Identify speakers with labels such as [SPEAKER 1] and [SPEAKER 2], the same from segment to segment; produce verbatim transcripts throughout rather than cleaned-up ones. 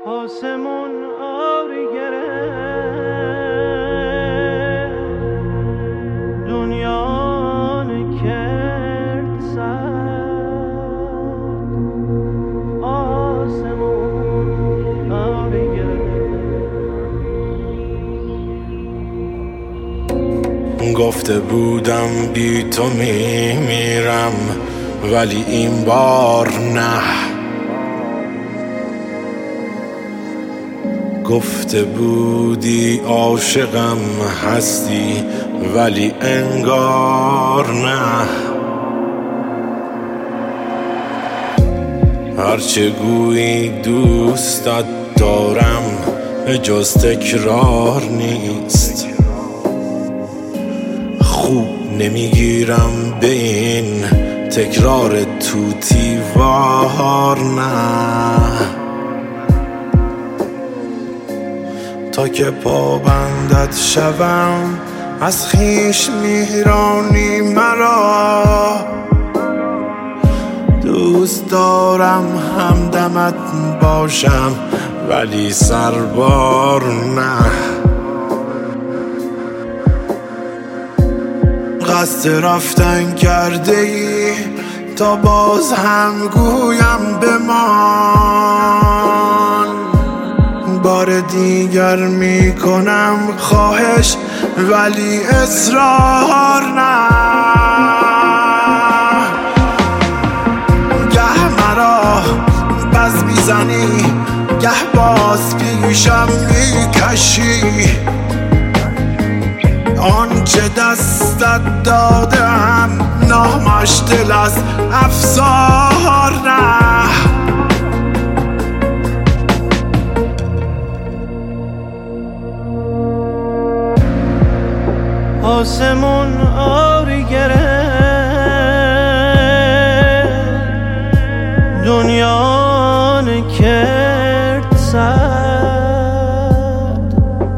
[SPEAKER 1] آسمون آری گرفت، دنیا نکرد سر. آسمون آری گرفت.
[SPEAKER 2] گفته بودم بی تو میمیرم، ولی این بار نه. گفته بودی عاشقم هستی، ولی انگار نه. هرچه گویی دوستت دارم جز تکرار نیست. خوب نمیگیرم به این تکرار توتی وار نه. تا که پابندت شوم از خویش میرانی مرا. دوست دارم همدمت باشم ولی سربار نه. قصد رفتن کرده ای تا باز هم گویم بمان. بار دیگر میکنم خواهش ولی اصرار نه. گه مرا بز میزنی گه باز پیشم میکشی. آنچه دستت دادم نامش دل از افسار نه.
[SPEAKER 1] آسمون آری گرفت، دنیا نکرد سرد.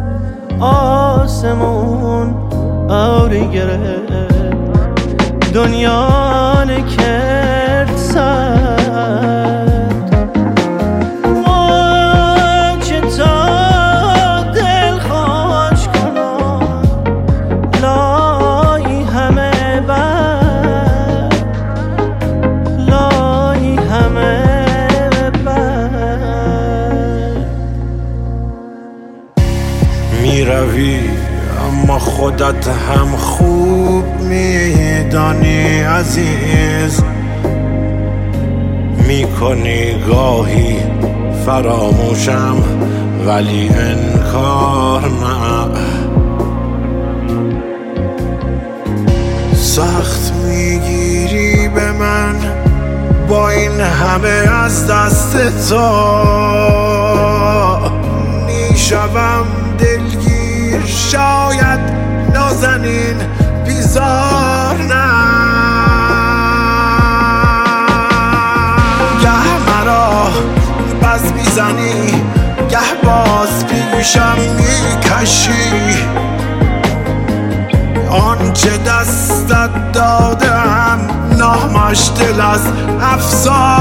[SPEAKER 1] آسمون آری گرفت، دنیا نکرد سرد.
[SPEAKER 2] میروی اما خودت هم خوب میدانی عزیز. میکنی گاهی فراموشم ولی انکار نه. سخت میگیری به من با این همه از دست تو. میشوم دلگیر شاید نازنین بیزار نه. گه مرا بز میزنی گه باز پیشم میکشی. آنچه دستت دادم نامش دل از افسار